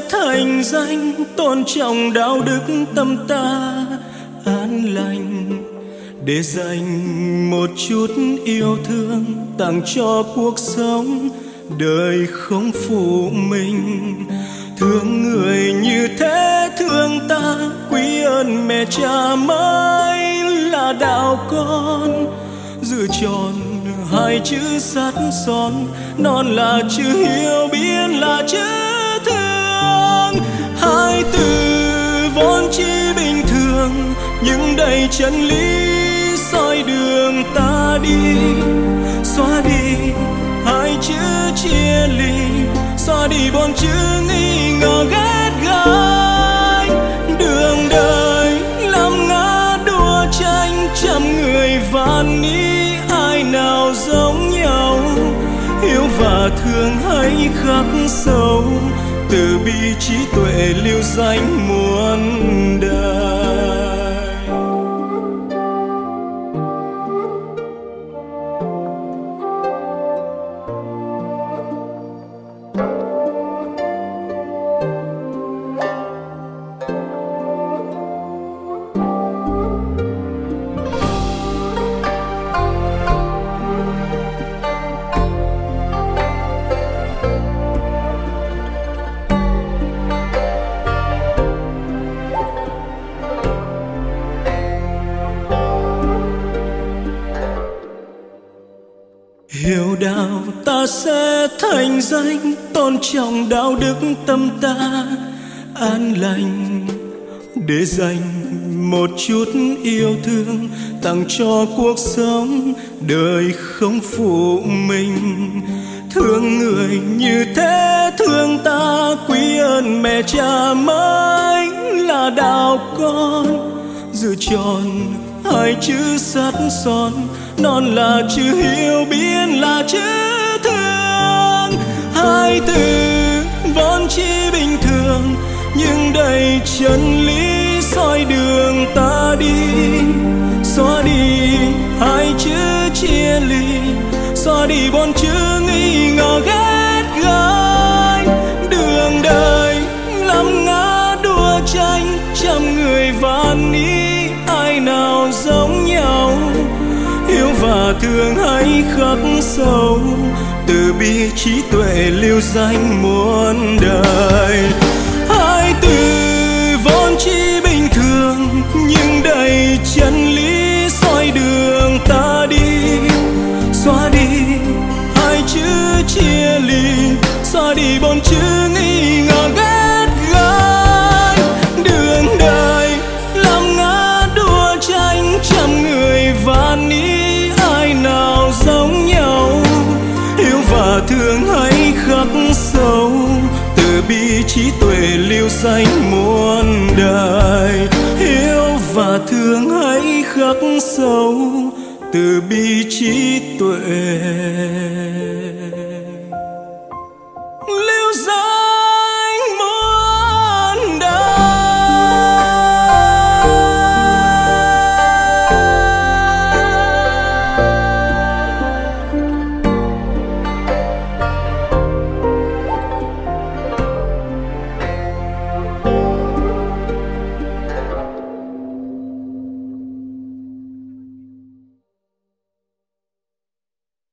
thành danh, tôn trọng đạo đức tâm ta an lành, để dành một chút yêu thương tặng cho cuộc sống. Đời không phụ mình, thương người như thế thương ta, quý ơn mẹ cha mới là đạo con. Giữ tròn hai chữ sắt son, non là chữ hiếu, biến là chữ thương. Hai từ vốn chỉ bình thường nhưng đầy chân lý soi đường ta đi. Xóa đi hai chữ chia ly, xóa đi bốn chữ nghi ngờ ghét gái. Đường đời làm ngã đua tranh, trăm người vạn ý ai nào giống nhau. Yêu và thương hãy khắc sâu, từ bi trí tuệ lưu danh muôn đời. Hiểu đạo ta sẽ thành danh, tôn trọng đạo đức tâm ta an lành, để dành một chút yêu thương tặng cho cuộc sống. Đời không phụ mình, thương người như thế thương ta, quý ơn mẹ cha mới là đạo con. Giữ tròn hai chữ sắt son, non là chữ hiếu, biến là chữ thương. Hai từ vốn chỉ bình thường nhưng đầy chân lý soi đường ta đi. Xóa đi hai chữ chia ly, xóa đi bốn chữ nghi ngờ ghét gái. Đường đời làm ngã đua tranh, trăm người vạn ý ai nào giống nhau. Yêu và thương hãy khắc sâu, từ bi trí tuệ lưu danh muôn đời. Hai từ vốn chỉ bình thường nhưng đầy chân lý soi đường ta đi. Xóa đi hai chữ chia ly, xóa đi bốn chữ nghi ngờ ghét gái. Đường đời làm ngã đua tranh, trăm người vạn ý ai nào giống nhau. Yêu và thương hãy khắc sâu, từ bi trí tuệ lưu danh muôn đời. Yêu và thương hãy khắc sâu, từ bi trí tuệ